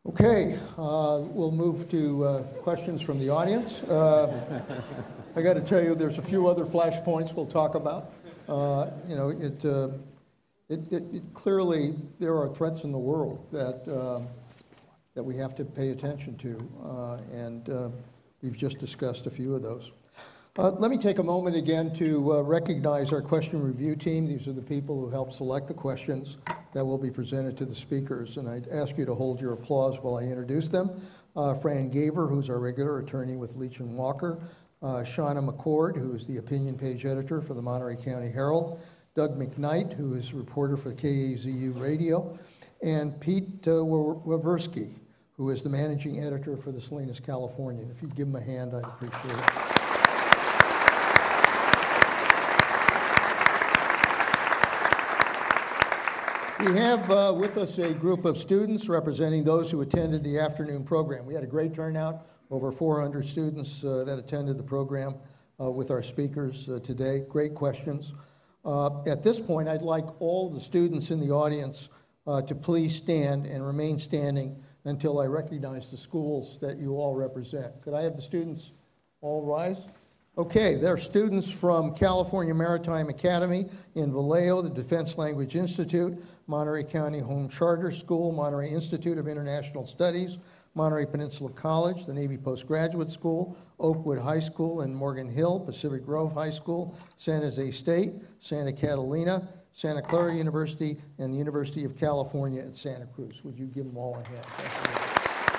Okay, we'll move to questions from the audience. I got to tell you, there's a few other flashpoints we'll talk about. Clearly there are threats in the world that we have to pay attention to, and we've just discussed a few of those. Let me take a moment again to recognize our question review team. These are the people who help select the questions that will be presented to the speakers, and I'd ask you to hold your applause while I introduce them. Fran Gaver, who's our regular attorney with Leach & Walker. Shauna McCord, who is the opinion page editor for the Monterey County Herald. Doug McKnight, who is a reporter for KAZU Radio. And Pete Waversky, who is the managing editor for the Salinas Californian. If you'd give him a hand, I'd appreciate it. We have with us a group of students representing those who attended the afternoon program. We had a great turnout, over 400 students that attended the program with our speakers today. Great questions. At this point, I'd like all the students in the audience to please stand and remain standing until I recognize the schools that you all represent. Could I have the students all rise? Okay, they're students from California Maritime Academy in Vallejo, the Defense Language Institute, Monterey County Home Charter School, Monterey Institute of International Studies, Monterey Peninsula College, the Navy Postgraduate School, Oakwood High School in Morgan Hill, Pacific Grove High School, San Jose State, Santa Catalina, Santa Clara University, and the University of California at Santa Cruz. Would you give them all a hand? Thank you.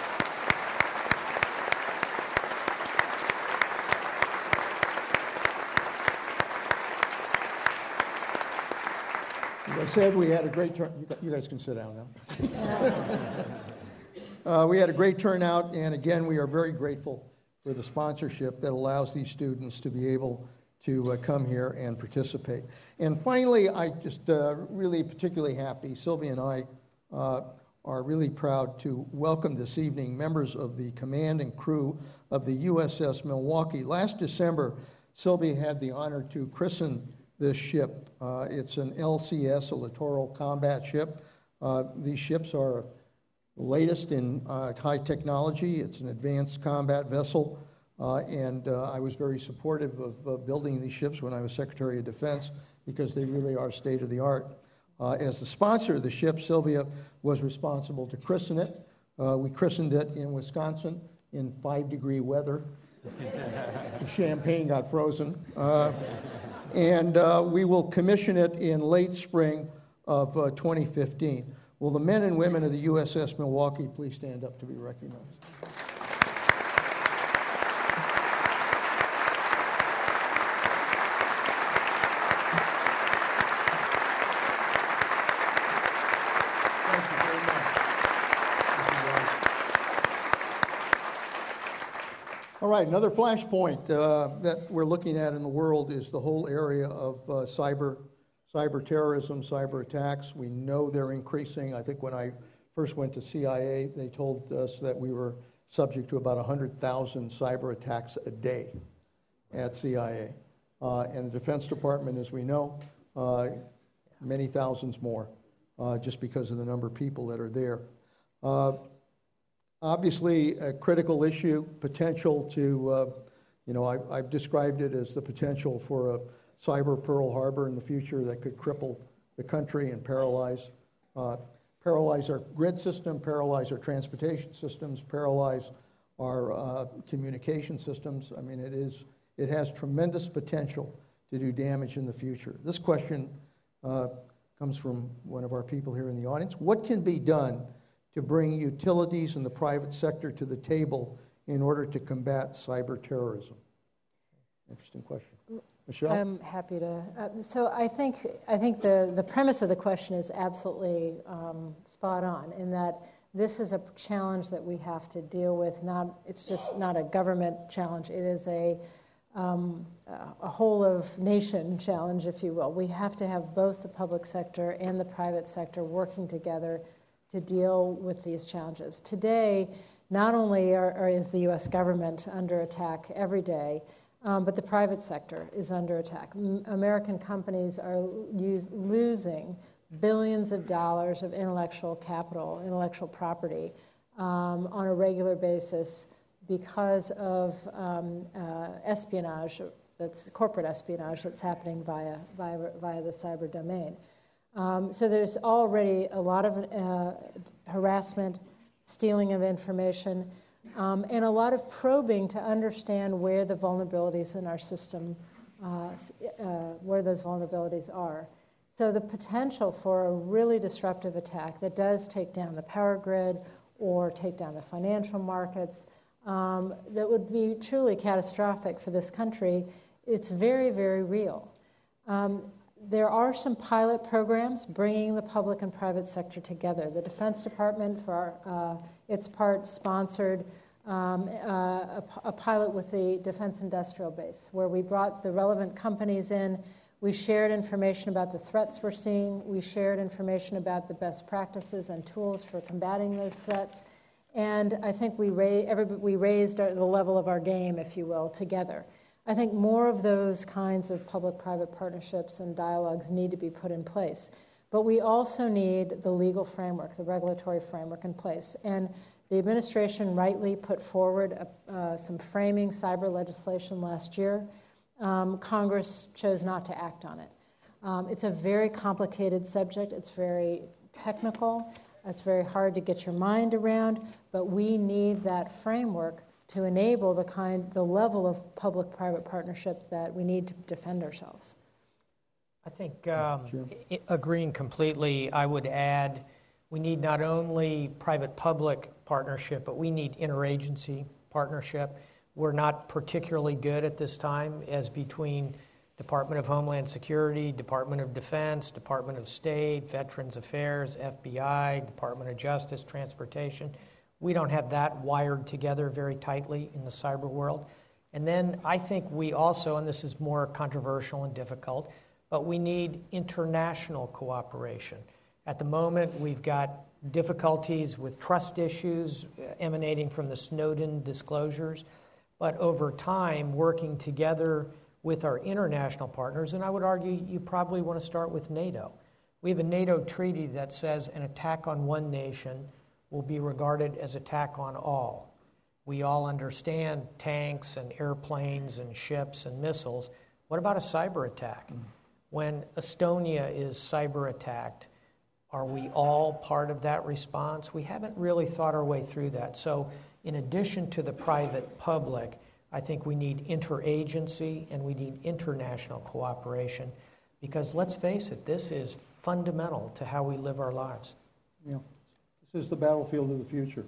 As I said, we had a great turn. You guys can sit down now. We had a great turnout, and again, we are very grateful for the sponsorship that allows these students to be able to come here and participate. And finally, I just really particularly happy, Sylvia and I are really proud to welcome this evening members of the command and crew of the USS Milwaukee. Last December, Sylvia had the honor to christen this ship. It's an LCS, a littoral combat ship. These ships are the latest in high technology. It's an advanced combat vessel, and I was very supportive of building these ships when I was Secretary of Defense because they really are state-of-the-art. As the sponsor of the ship, Sylvia was responsible to christen it. We christened it in Wisconsin in 5-degree weather. The champagne got frozen. And we will commission it in late spring of 2015. Will the men and women of the USS Milwaukee please stand up to be recognized? Thank you very much. All right, another flashpoint that we're looking at in the world is the whole area of cyber terrorism, cyber attacks. We know they're increasing. I think when I first went to CIA, they told us that we were subject to about 100,000 cyber attacks a day at CIA. And the Defense Department, as we know, many thousands more, just because of the number of people that are there. Obviously, a critical issue, potential to, I've described it as the potential for a cyber Pearl Harbor in the future that could cripple the country and paralyze our grid system, paralyze our transportation systems, paralyze our communication systems. I mean, it has tremendous potential to do damage in the future. This question comes from one of our people here in the audience. What can be done to bring utilities in the private sector to the table in order to combat cyber terrorism? Interesting question. Michelle? I'm happy to. So I think the premise of the question is absolutely spot on in that this is a challenge that we have to deal with. It's just not a government challenge. It is a whole of nation challenge, if you will. We have to have both the public sector and the private sector working together to deal with these challenges. Today, not only is the U.S. government under attack every day, but the private sector is under attack. American companies are losing billions of dollars of intellectual capital, intellectual property, on a regular basis because of espionage, that's corporate espionage that's happening via the cyber domain. So there's already a lot of harassment, stealing of information, and a lot of probing to understand where the vulnerabilities in our system, where those vulnerabilities are. So the potential for a really disruptive attack that does take down the power grid or take down the financial markets, that would be truly catastrophic for this country, it's very, very real. There are some pilot programs bringing the public and private sector together. The Defense Department, for its part, sponsored a pilot with the Defense Industrial Base, where we brought the relevant companies in. We shared information about the threats we're seeing. We shared information about the best practices and tools for combating those threats. And I think we raised the level of our game, if you will, together. I think more of those kinds of public-private partnerships and dialogues need to be put in place. But we also need the legal framework, the regulatory framework in place. And the administration rightly put forward some framing cyber legislation last year. Congress chose not to act on it. It's a very complicated subject. It's very technical. It's very hard to get your mind around. But we need that framework to enable the level of public-private partnership that we need to defend ourselves. I think agreeing completely, I would add we need not only private-public partnership, but we need interagency partnership. We're not particularly good at this time as between Department of Homeland Security, Department of Defense, Department of State, Veterans Affairs, FBI, Department of Justice, Transportation. We don't have that wired together very tightly in the cyber world. And then I think we also, and this is more controversial and difficult, but we need international cooperation. At the moment, we've got difficulties with trust issues emanating from the Snowden disclosures, but over time, working together with our international partners, and I would argue you probably want to start with NATO. We have a NATO treaty that says an attack on one nation will be regarded as attack on all. We all understand tanks and airplanes and ships and missiles. What about a cyber attack? When Estonia is cyber attacked, are we all part of that response? We haven't really thought our way through that. So in addition to the private-public, I think we need interagency and we need international cooperation because let's face it, this is fundamental to how we live our lives. Yeah. This is the battlefield of the future.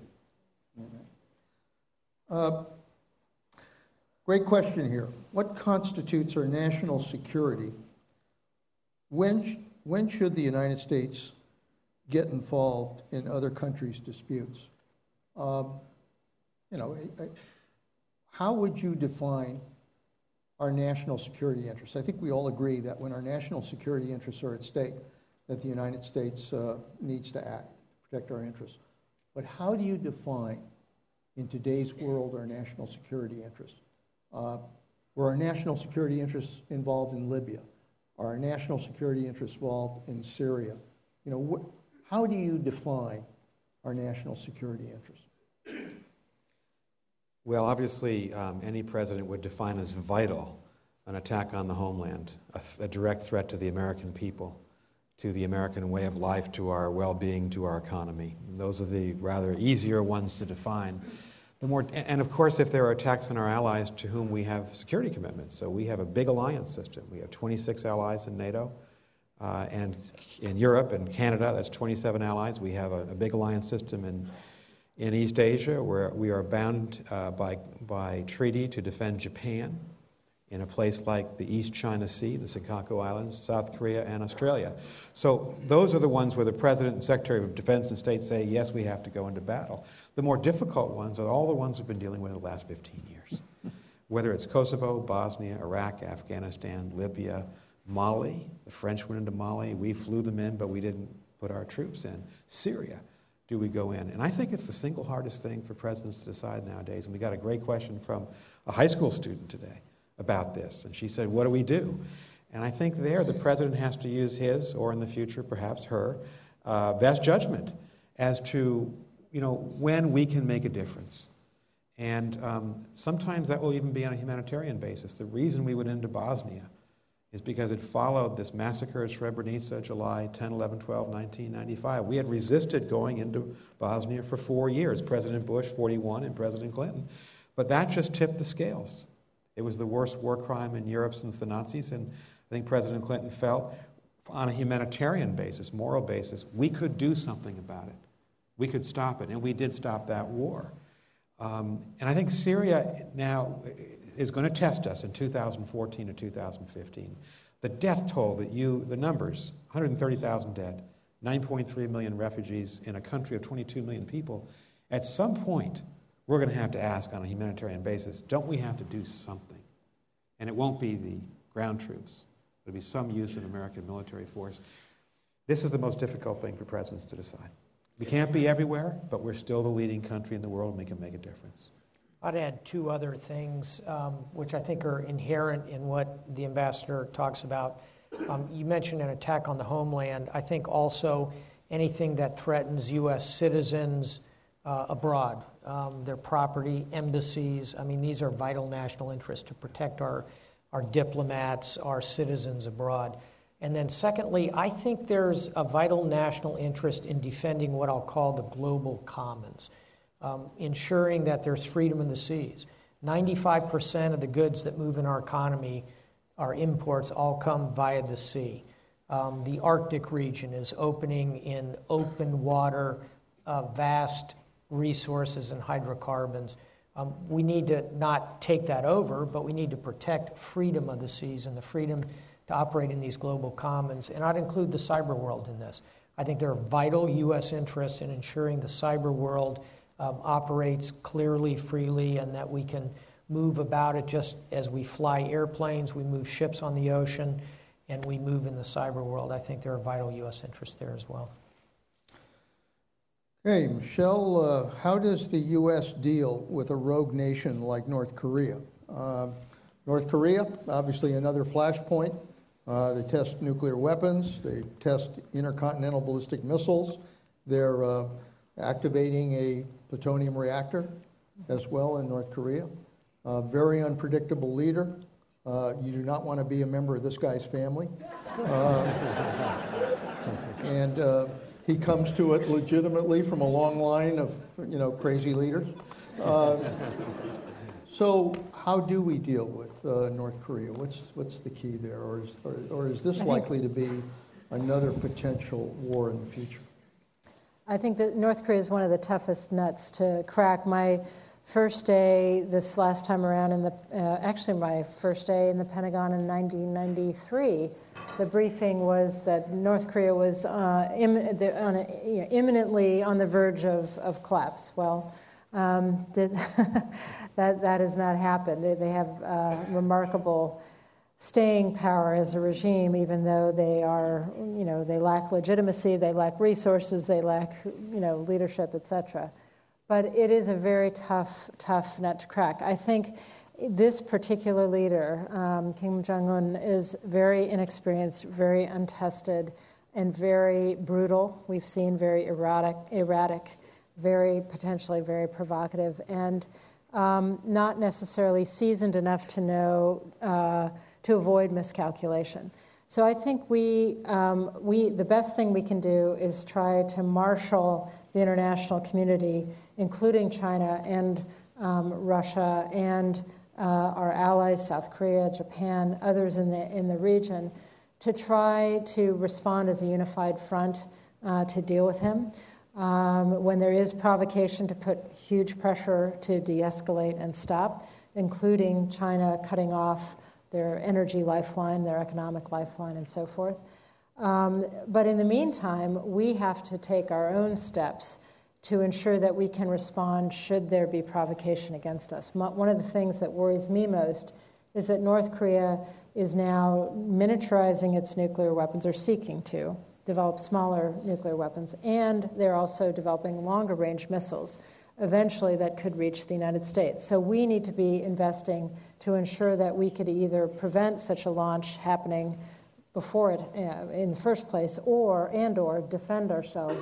Great question here. What constitutes our national security? When should the United States get involved in other countries' disputes? How would you define our national security interests? I think we all agree that when our national security interests are at stake, that the United States needs to act. Protect our interests. But how do you define, in today's world, our national security interests? Were our national security interests involved in Libya? Are our national security interests involved in Syria? How do you define our national security interests? Well, obviously, any president would define as vital an attack on the homeland, a direct threat to the American people, to the American way of life, to our well-being, to our economy. And those are the rather easier ones to define. And of course, if there are attacks on our allies to whom we have security commitments. So we have a big alliance system. We have 26 allies in NATO, and in Europe and Canada, that's 27 allies. We have a big alliance system in East Asia, where we are bound by treaty to defend Japan, in a place like the East China Sea, the Senkaku Islands, South Korea, and Australia. So those are the ones where the President and Secretary of Defense and State say, yes, we have to go into battle. The more difficult ones are all the ones we've been dealing with in the last 15 years. Whether it's Kosovo, Bosnia, Iraq, Afghanistan, Libya, Mali. The French went into Mali. We flew them in, but we didn't put our troops in. Syria. Do we go in? And I think it's the single hardest thing for presidents to decide nowadays. And we got a great question from a high school student today about this. And she said, what do we do? And I think there the president has to use his, or in the future perhaps her, best judgment as to, when we can make a difference. And sometimes that will even be on a humanitarian basis. The reason we went into Bosnia is because it followed this massacre at Srebrenica, July 10, 11, 12, 1995. We had resisted going into Bosnia for 4 years, President Bush, 41, and President Clinton. But that just tipped the scales. It was the worst war crime in Europe since the Nazis, and I think President Clinton felt on a humanitarian basis, moral basis, we could do something about it. We could stop it, and we did stop that war. And I think Syria now is going to test us in 2014 or 2015. The death toll the numbers, 130,000 dead, 9.3 million refugees in a country of 22 million people. At some point, we're going to have to ask on a humanitarian basis, don't we have to do something? And it won't be the ground troops. It'll be some use of American military force. This is the most difficult thing for presidents to decide. We can't be everywhere, but we're still the leading country in the world, and we can make a difference. I'd add 2 other things, which I think are inherent in what the ambassador talks about. You mentioned an attack on the homeland. I think also anything that threatens U.S. citizens abroad, their property, embassies. I mean, these are vital national interests to protect our diplomats, our citizens abroad. And then secondly, I think there's a vital national interest in defending what I'll call the global commons, ensuring that there's freedom in the seas. 95% of the goods that move in our economy, our imports, all come via the sea. The Arctic region is opening in open water, vast resources and hydrocarbons. We need to not take that over, but we need to protect freedom of the seas and the freedom to operate in these global commons. And I'd include the cyber world in this. I think there are vital U.S. interests in ensuring the cyber world operates clearly, freely, and that we can move about it just as we fly airplanes, we move ships on the ocean, and we move in the cyber world. I think there are vital U.S. interests there as well. Hey, Michelle, how does the U.S. deal with a rogue nation like North Korea? North Korea, obviously another flashpoint. They test nuclear weapons. They test intercontinental ballistic missiles. They're activating a plutonium reactor as well in North Korea. Very unpredictable leader. You do not want to be a member of this guy's family. And he comes to it legitimately from a long line of, crazy leaders. So how do we deal with North Korea? What's the key there? Or is this likely to be another potential war in the future? I think that North Korea is one of the toughest nuts to crack. My first day this last time around, actually my first day in the Pentagon in 1993, the briefing was that North Korea was imminently on the verge of collapse. Well, that has not happened. They have remarkable staying power as a regime, even though they are, they lack legitimacy, they lack resources, they lack, leadership, etc. But it is a very tough nut to crack. I think this particular leader, Kim Jong-un, is very inexperienced, very untested, and very brutal. We've seen very erratic, very potentially very provocative, and not necessarily seasoned enough to know to avoid miscalculation. So I think the best thing we can do is try to marshal the international community, including China and Russia and our allies, South Korea, Japan, others in the region, to try to respond as a unified front to deal with him. When there is provocation, to put huge pressure to de-escalate and stop, including China cutting off their energy lifeline, their economic lifeline, and so forth. But in the meantime, we have to take our own steps to ensure that we can respond should there be provocation against us. One of the things that worries me most is that North Korea is now miniaturizing its nuclear weapons, or seeking to develop smaller nuclear weapons, and they're also developing longer-range missiles, eventually that could reach the United States. So we need to be investing to ensure that we could either prevent such a launch happening before it in the first place, or defend ourselves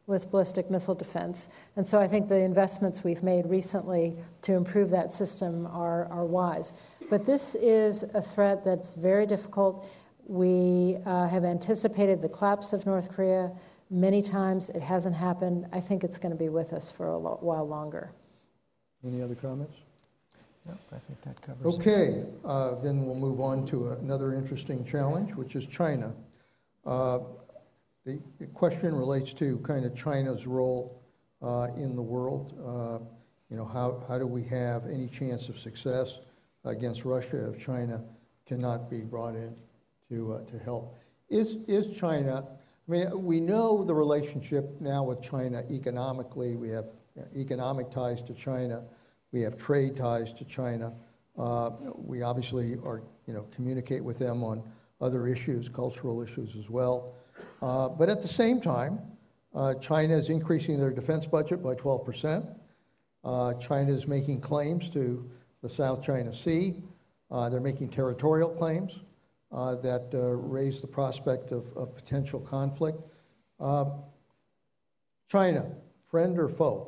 with ballistic missile defense. And so I think the investments we've made recently to improve that system are wise. But this is a threat that's very difficult. We have anticipated the collapse of North Korea many times. It hasn't happened. I think it's going to be with us for a while longer. Any other comments? No, I think that covers it. Okay, then we'll move on to another interesting challenge, which is China. The question relates to kind of China's role in the world. How do we have any chance of success against Russia if China cannot be brought in to help? Is China, I mean, we know the relationship now with China economically. We have economic ties to China. We have trade ties to China. We obviously communicate with them on other issues, cultural issues as well. But at the same time, China is increasing their defense budget by 12%. China is making claims to the South China Sea. They're making territorial claims that raise the prospect of potential conflict. China, friend or foe?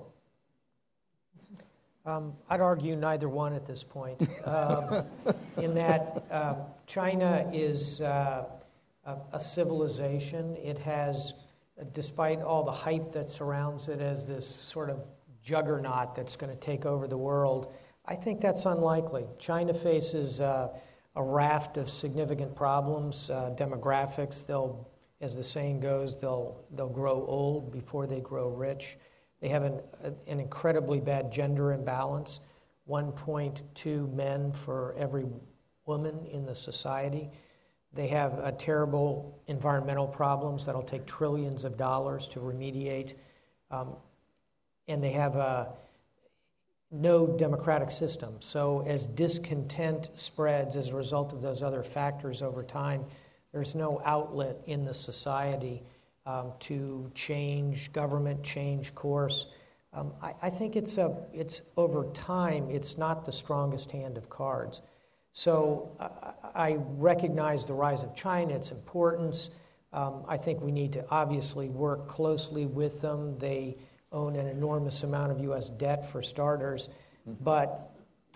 I'd argue neither one at this point, in that China is a civilization. It has, despite all the hype that surrounds it as this sort of juggernaut that's going to take over the world, I think that's unlikely. China faces a raft of significant problems, demographics. They'll, as the saying goes, they'll grow old before they grow rich. They have an incredibly bad gender imbalance, 1.2 men for every woman in the society. They have terrible environmental problems that'll take trillions of dollars to remediate. And they have no democratic system. So as discontent spreads as a result of those other factors over time, there's no outlet in the society to change government, change course. I think it's over time, it's not the strongest hand of cards. So I recognize the rise of China, its importance. I think we need to obviously work closely with them. They own an enormous amount of U.S. debt, for starters. But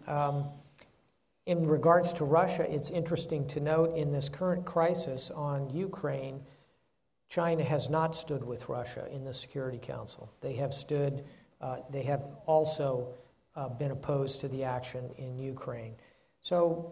in regards to Russia, it's interesting to note in this current crisis on Ukraine, China has not stood with Russia in the Security Council. They have also been opposed to the action in Ukraine. So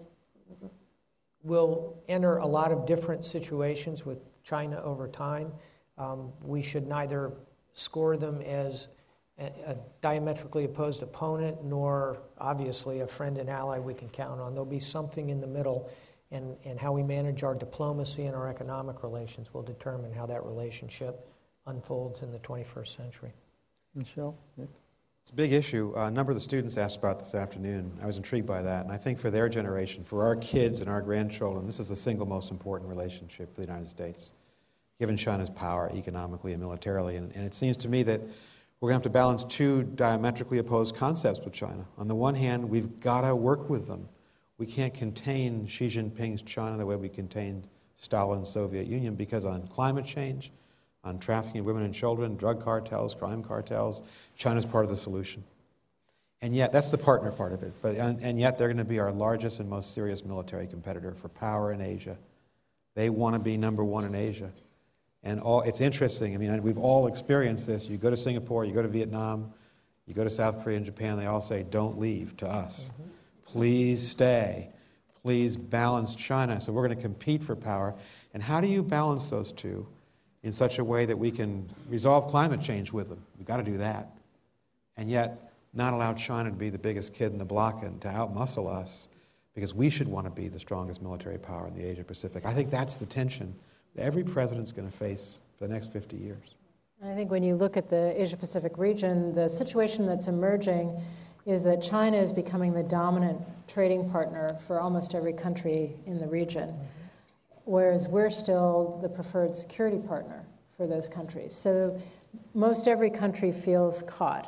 we'll enter a lot of different situations with China over time. We should neither score them as a diametrically opposed opponent, nor obviously a friend and ally we can count on. There'll be something in the middle, and how we manage our diplomacy and our economic relations will determine how that relationship unfolds in the 21st century. Michelle? Nick? It's a big issue. A number of the students asked about this afternoon. I was intrigued by that. And I think for their generation, for our kids and our grandchildren, this is the single most important relationship for the United States, given China's power economically and militarily. And it seems to me that we're going to have to balance two diametrically opposed concepts with China. On the one hand, we've got to work with them. We can't contain Xi Jinping's China the way we contained Stalin's Soviet Union, because on climate change, on trafficking of women and children, drug cartels, crime cartels, China's part of the solution. And yet, that's the partner part of it. And yet, they're going to be our largest and most serious military competitor for power in Asia. They want to be number one in Asia. And it's interesting. I mean, we've all experienced this. You go to Singapore, you go to Vietnam, you go to South Korea and Japan, they all say, don't leave to us. Mm-hmm. Please stay. Please balance China. So we're going to compete for power. And how do you balance those two in such a way that we can resolve climate change with them? We've got to do that. And yet, not allow China to be the biggest kid in the block and to outmuscle us, because we should want to be the strongest military power in the Asia-Pacific. I think that's the tension that every president's going to face for the next 50 years. I think when you look at the Asia-Pacific region, the situation that's emerging is that China is becoming the dominant trading partner for almost every country in the region, whereas we're still the preferred security partner for those countries. So most every country feels caught.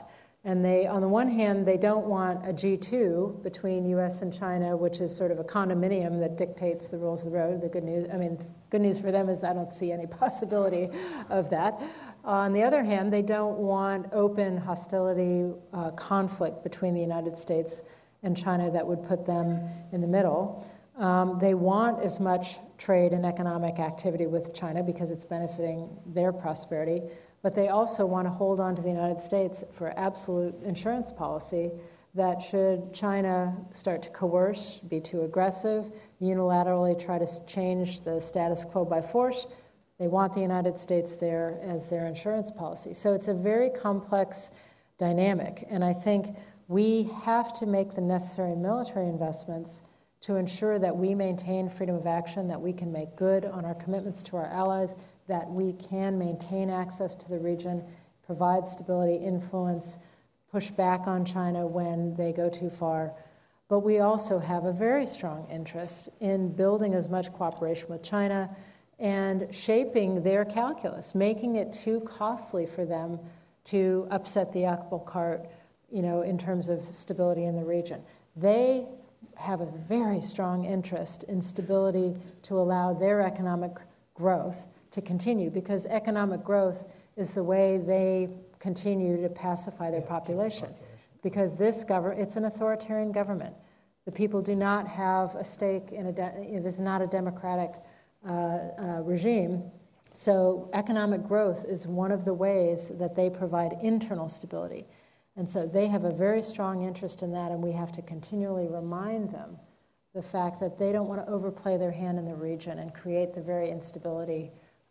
And they, on the one hand, they don't want a G2 between U.S. and China, which is sort of a condominium that dictates the rules of the road. The good news for them is I don't see any possibility of that. On the other hand, they don't want open hostility, conflict between the United States and China that would put them in the middle. They want as much trade and economic activity with China because it's benefiting their prosperity. But they also want to hold on to the United States for absolute insurance policy that should China start to coerce, be too aggressive, unilaterally try to change the status quo by force, they want the United States there as their insurance policy. So it's a very complex dynamic. And I think we have to make the necessary military investments to ensure that we maintain freedom of action, that we can make good on our commitments to our allies, that we can maintain access to the region, provide stability, influence, push back on China when they go too far. But we also have a very strong interest in building as much cooperation with China and shaping their calculus, making it too costly for them to upset the apple cart, in terms of stability in the region. They have a very strong interest in stability to allow their economic growth to continue, because economic growth is the way they continue to pacify their population. Because it's an authoritarian government. The people do not have a stake in this is not a democratic regime. So economic growth is one of the ways that they provide internal stability. And so they have a very strong interest in that, and we have to continually remind them the fact that they don't want to overplay their hand in the region and create the very instability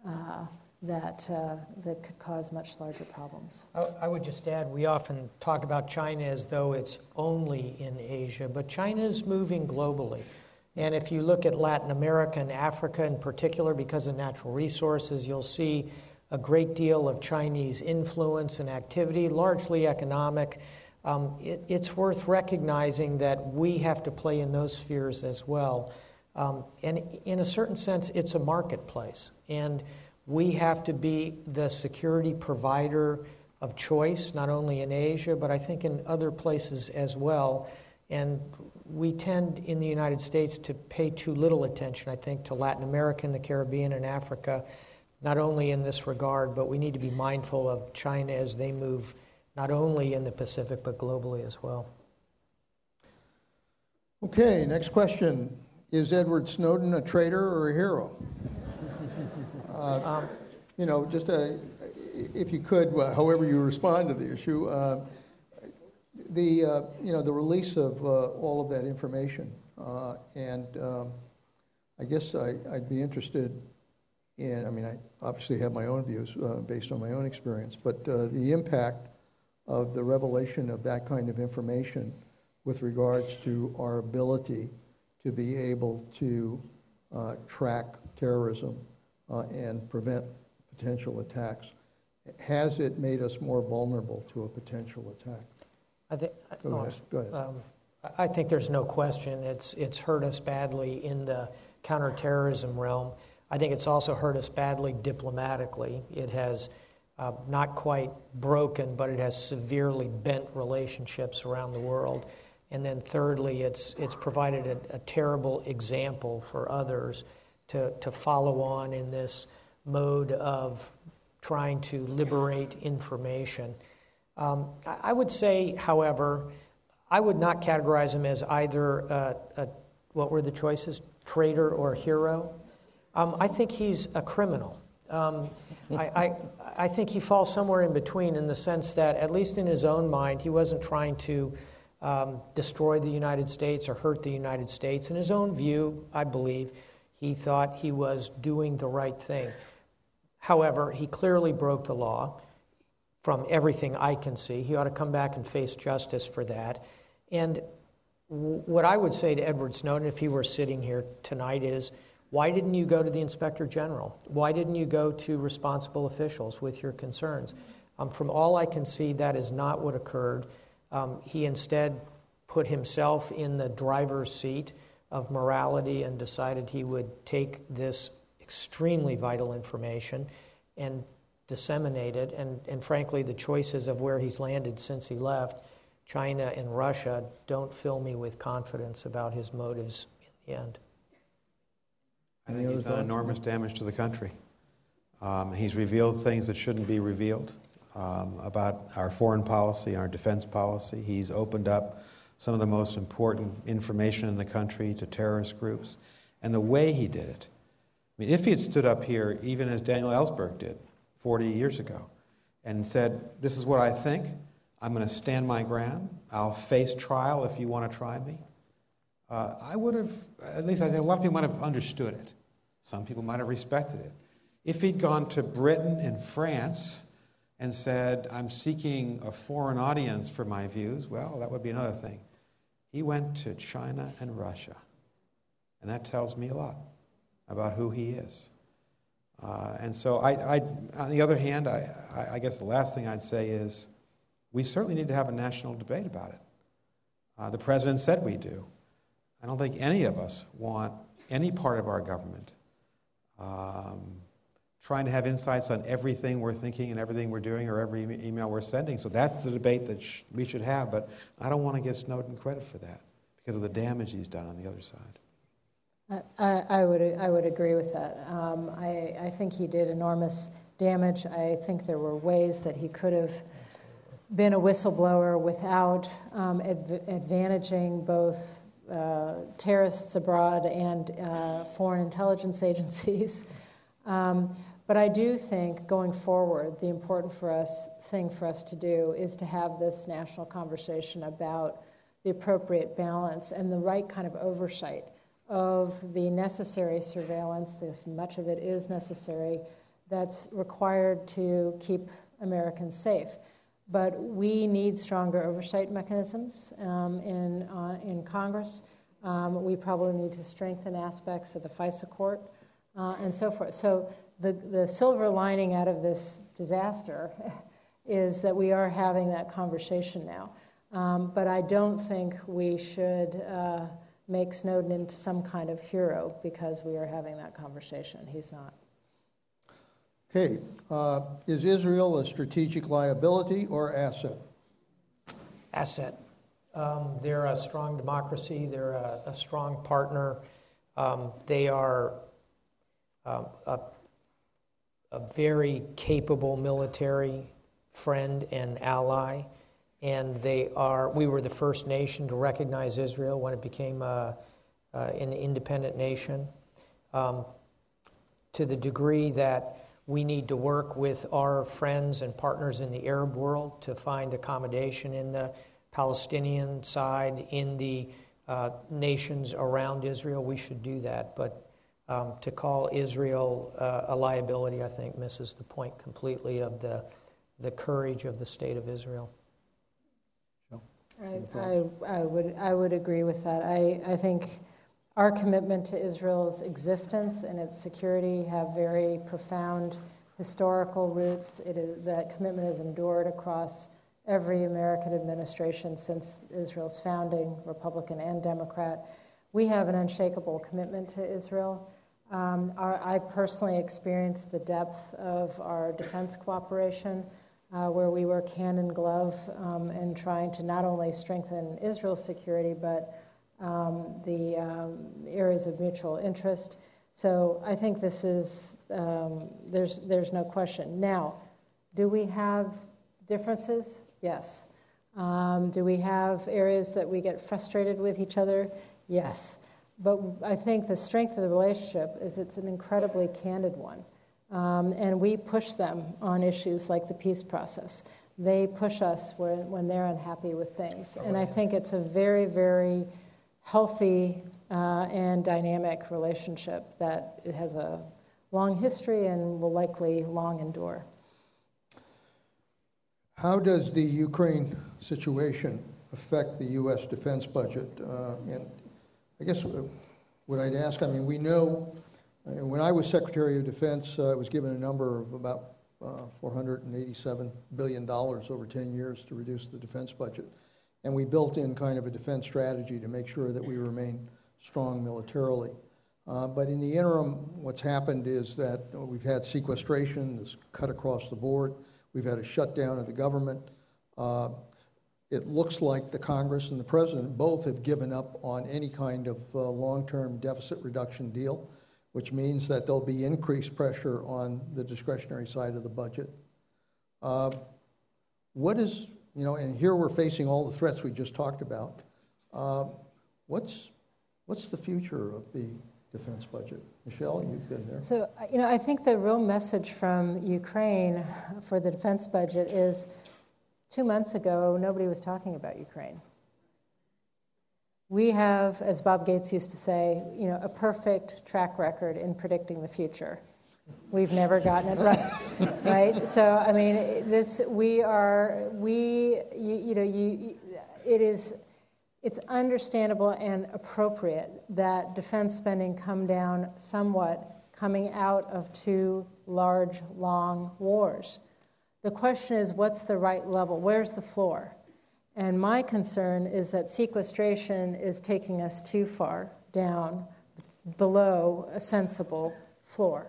that could cause much larger problems. I would just add, we often talk about China as though it's only in Asia, but China is moving globally. And if you look at Latin America and Africa in particular, because of natural resources, you'll see a great deal of Chinese influence and activity, largely economic. It's worth recognizing that we have to play in those spheres as well. And in a certain sense, it's a marketplace. And we have to be the security provider of choice, not only in Asia, but I think in other places as well. And we tend in the United States to pay too little attention, I think, to Latin America and the Caribbean and Africa, not only in this regard, but we need to be mindful of China as they move not only in the Pacific, but globally as well. Okay, next question. Is Edward Snowden a traitor or a hero? If you could, however you respond to the issue, the release of all of that information, and I guess I'd be interested in, I obviously have my own views based on my own experience, but the impact of the revelation of that kind of information with regards to our ability to be able to track terrorism and prevent potential attacks. Has it made us more vulnerable to a potential attack? Go ahead. I think there's no question it's hurt us badly in the counterterrorism realm. I think it's also hurt us badly diplomatically. It has not quite broken, but it has severely bent relationships around the world. And then thirdly, it's provided a terrible example for others to follow on in this mode of trying to liberate information. I would say, however, I would not categorize him as either what were the choices, traitor or hero. I think he's a criminal. I think he falls somewhere in between, in the sense that, at least in his own mind, he wasn't trying to destroy the United States or hurt the United States. In his own view, I believe, he thought he was doing the right thing. However, he clearly broke the law from everything I can see. He ought to come back and face justice for that. And what I would say to Edward Snowden, if he were sitting here tonight, is, why didn't you go to the Inspector General? Why didn't you go to responsible officials with your concerns? From all I can see, that is not what occurred. He instead put himself in the driver's seat of morality and decided he would take this extremely vital information and disseminated, and frankly, the choices of where he's landed since he left, China and Russia, don't fill me with confidence about his motives in the end. I think he's done enormous damage to the country. He's revealed things that shouldn't be revealed about our foreign policy, our defense policy. He's opened up some of the most important information in the country to terrorist groups. And the way he did it, I mean, if he had stood up here, even as Daniel Ellsberg did 40 years ago, and said, this is what I think, I'm going to stand my ground, I'll face trial if you want to try me, I would have, at least I think a lot of people might have understood it. Some people might have respected it. If he'd gone to Britain and France and said, I'm seeking a foreign audience for my views, well, that would be another thing. He went to China and Russia, and that tells me a lot about who he is. And so on the other hand, I guess the last thing I'd say is we certainly need to have a national debate about it. The president said we do. I don't think any of us want any part of our government trying to have insights on everything we're thinking and everything we're doing or every email we're sending. So that's the debate that we should have, but I don't want to give Snowden credit for that because of the damage he's done on the other side. I would agree with that. I think he did enormous damage. I think there were ways that he could have been a whistleblower without advantaging both terrorists abroad and foreign intelligence agencies. But I do think, going forward, the important thing for us to do is to have this national conversation about the appropriate balance and the right kind of oversight of the necessary surveillance, this much of it is necessary, that's required to keep Americans safe. But we need stronger oversight mechanisms in Congress. We probably need to strengthen aspects of the FISA court and so forth. So the silver lining out of this disaster is that we are having that conversation now. But I don't think we should make Snowden into some kind of hero because we are having that conversation. He's not. Okay. Is Israel a strategic liability or asset? Asset. They're a strong democracy. They're a strong partner. They are a very capable military friend and ally. And we were the first nation to recognize Israel when it became an independent nation. To the degree that we need to work with our friends and partners in the Arab world to find accommodation in the Palestinian side, in the nations around Israel, we should do that. But to call Israel a liability, I think, misses the point completely of the courage of the state of Israel. I would agree with that. I think our commitment to Israel's existence and its security have very profound historical roots. That commitment has endured across every American administration since Israel's founding, Republican and Democrat. We have an unshakable commitment to Israel. I personally experienced the depth of our defense cooperation, where we work hand in glove in trying to not only strengthen Israel's security, but the areas of mutual interest. So I think this is, there's no question. Now, do we have differences? Yes. Do we have areas that we get frustrated with each other? Yes. But I think the strength of the relationship is it's an incredibly candid one. And we push them on issues like the peace process. They push us when they're unhappy with things. And I think it's a very, very healthy and dynamic relationship that it has a long history and will likely long endure. How does the Ukraine situation affect the U.S. defense budget? And I guess what I'd ask, I mean, we know when I was Secretary of Defense, I was given a number of about $487 billion over 10 years to reduce the defense budget. And we built in kind of a defense strategy to make sure that we remain strong militarily. But in the interim, what's happened is that we've had sequestration that's cut across the board. We've had a shutdown of the government. It looks like the Congress and the President both have given up on any kind of long-term deficit reduction deal, which means that there'll be increased pressure on the discretionary side of the budget. What is, and here we're facing all the threats we just talked about. What's the future of the defense budget? Michelle, you've been there. So, I think the real message from Ukraine for the defense budget is 2 months ago, nobody was talking about Ukraine. We have, as Bob Gates used to say, a perfect track record in predicting the future. We've never gotten it right, right? So, it's understandable and appropriate that defense spending come down somewhat coming out of 2 large, long wars. The question is, what's the right level? Where's the floor? And my concern is that sequestration is taking us too far down below a sensible floor.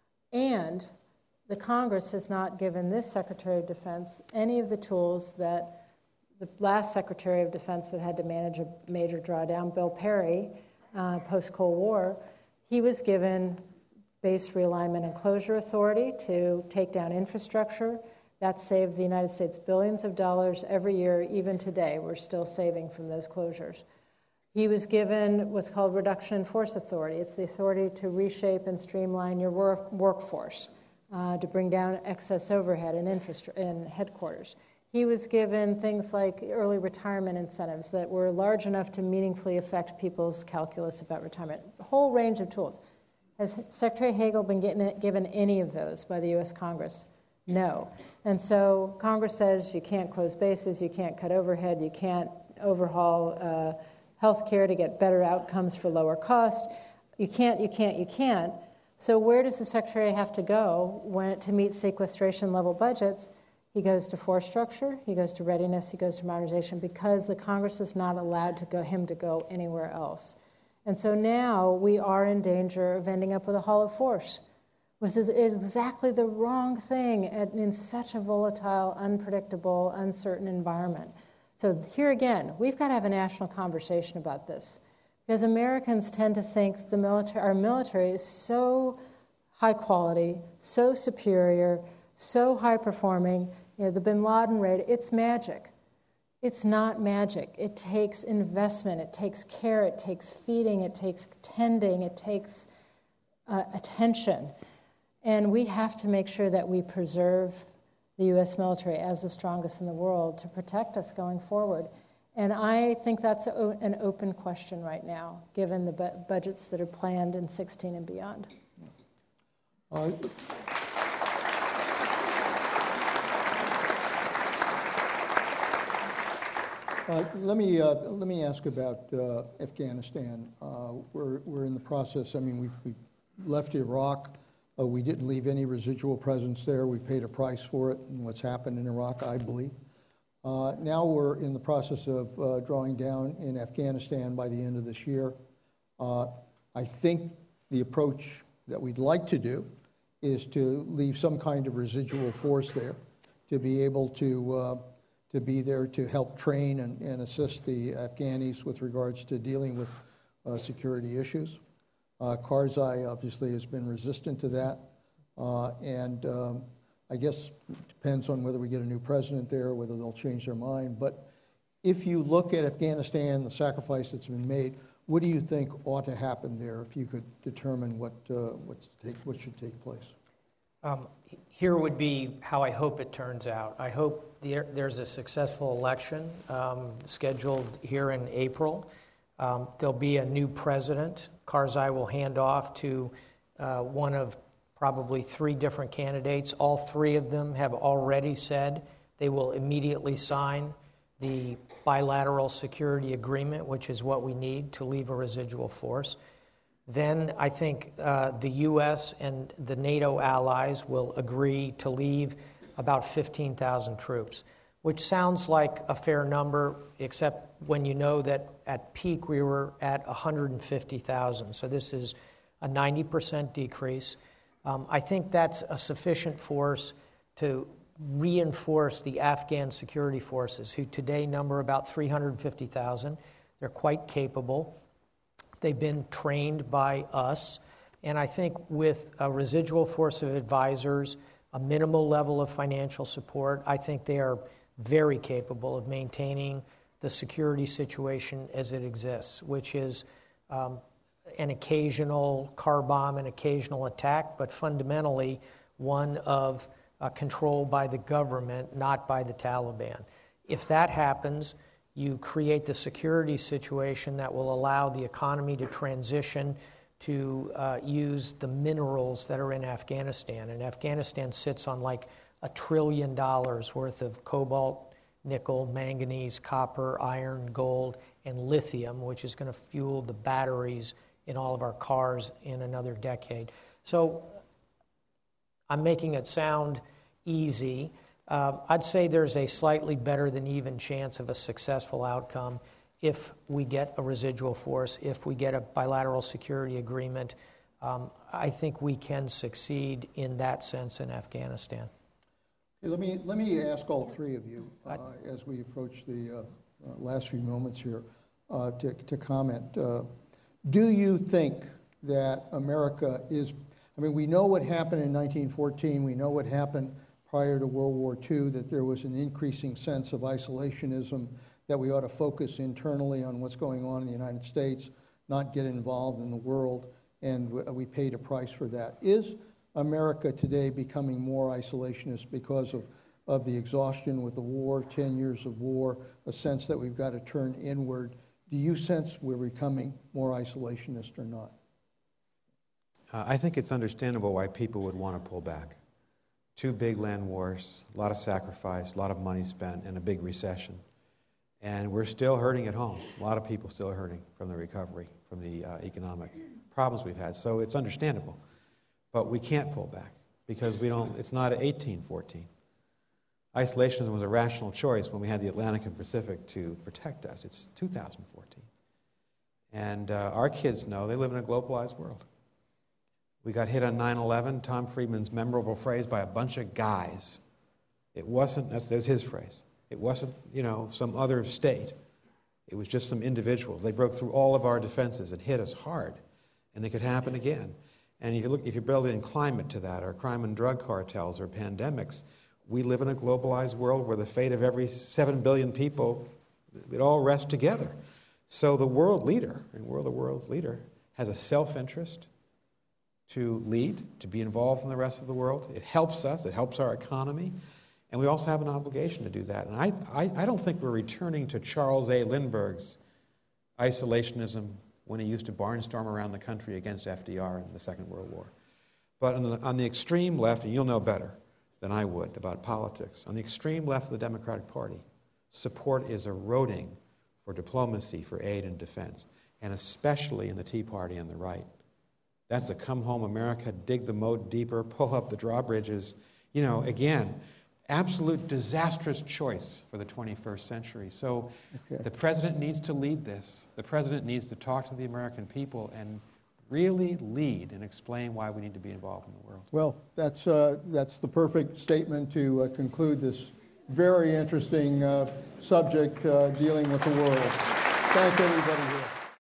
And the Congress has not given this Secretary of Defense any of the tools that the last Secretary of Defense that had to manage a major drawdown, Bill Perry, post-Cold War, he was given base realignment and closure authority to take down infrastructure. That saved the United States billions of dollars every year. Even today, we're still saving from those closures. He was given what's called reduction in force authority. It's the authority to reshape and streamline your workforce, to bring down excess overhead and headquarters. He was given things like early retirement incentives that were large enough to meaningfully affect people's calculus about retirement. A whole range of tools. Has Secretary Hagel been given any of those by the U.S. Congress? No. And so Congress says you can't close bases, you can't cut overhead, you can't overhaul health care to get better outcomes for lower cost. You can't. So where does the Secretary have to go to meet sequestration level budgets? He goes to force structure, he goes to readiness, he goes to modernization, because the Congress is not allowed him to go anywhere else. And so now we are in danger of ending up with a hollow force, which is exactly the wrong thing in such a volatile, unpredictable, uncertain environment. So here again, we've got to have a national conversation about this, because Americans tend to think our military is so high quality, so superior, so high performing. The Bin Laden raid, it's magic. It's not magic. It takes investment, it takes care, it takes feeding, it takes tending, it takes attention. And we have to make sure that we preserve the U.S. military as the strongest in the world to protect us going forward. And I think that's an open question right now, given the budgets that are planned in 2016 and beyond. Let me ask about Afghanistan. We're in the process. We left Iraq. We didn't leave any residual presence there. We paid a price for it and what's happened in Iraq, I believe. Now we're in the process of drawing down in Afghanistan by the end of this year. I think the approach that we'd like to do is to leave some kind of residual force there to be able to be there to help train and assist the Afghanis with regards to dealing with security issues. Karzai obviously has been resistant to that, and I guess it depends on whether we get a new president there, whether they'll change their mind. But if you look at Afghanistan, the sacrifice that's been made, what do you think ought to happen there if you could determine what should take place? Here would be how I hope it turns out. I hope there's a successful election scheduled here in April. There'll be a new president. Karzai will hand off to one of probably 3 different candidates. All 3 of them have already said they will immediately sign the bilateral security agreement, which is what we need to leave a residual force. Then I think the U.S. and the NATO allies will agree to leave about 15,000 troops, which sounds like a fair number, except when you know that at peak we were at 150,000. So this is a 90% decrease. I think that's a sufficient force to reinforce the Afghan security forces, who today number about 350,000. They're quite capable. They've been trained by us. And I think with a residual force of advisors, a minimal level of financial support, I think they are very capable of maintaining the security situation as it exists, which is an occasional car bomb, an occasional attack, but fundamentally one of control by the government, not by the Taliban. If that happens, you create the security situation that will allow the economy to transition to use the minerals that are in Afghanistan. And Afghanistan sits on like $1 trillion worth of cobalt, nickel, manganese, copper, iron, gold, and lithium, which is going to fuel the batteries in all of our cars in another decade. So I'm making it sound easy. I'd say there's a slightly better than even chance of a successful outcome if we get a residual force, if we get a bilateral security agreement. I think we can succeed in that sense in Afghanistan. Hey, let me ask all three of you as we approach the last few moments here to comment. Do you think that America is, I mean, we know what happened in 1914, we know what happened prior to World War II, that there was an increasing sense of isolationism, that we ought to focus internally on what's going on in the United States, not get involved in the world, and we paid a price for that. Is America today becoming more isolationist because of the exhaustion with the war, 10 years of war, a sense that we've got to turn inward? Do you sense we're becoming more isolationist or not? I think it's understandable why people would want to pull back. 2 big land wars, a lot of sacrifice, a lot of money spent, and a big recession. And we're still hurting at home. A lot of people still are hurting from the recovery, from the economic problems we've had. So it's understandable. But we can't pull back because it's not 1814. Isolationism was a rational choice when we had the Atlantic and Pacific to protect us. It's 2014. And our kids know they live in a globalized world. We got hit on 9/11, Tom Friedman's memorable phrase, by a bunch of guys. It wasn't, that's his phrase, it wasn't, some other state. It was just some individuals. They broke through all of our defenses and hit us hard, and they could happen again. And if you build in climate to that, or crime and drug cartels, or pandemics, we live in a globalized world where the fate of every 7 billion people, it all rests together. So the world leader, and we're the world leader, has a self-interest to lead, to be involved in the rest of the world. It helps us, it helps our economy, and we also have an obligation to do that. And I don't think we're returning to Charles A. Lindbergh's isolationism when he used to barnstorm around the country against FDR in the Second World War. But on the extreme left, and you'll know better than I would about politics, on the extreme left of the Democratic Party, support is eroding for diplomacy, for aid and defense, and especially in the Tea Party and the right. That's a come home America, dig the moat deeper, pull up the drawbridges. Again, absolute disastrous choice for the 21st century. So The president needs to lead this. The president needs to talk to the American people and really lead and explain why we need to be involved in the world. Well, that's the perfect statement to conclude this very interesting subject dealing with the world. Thank everybody here.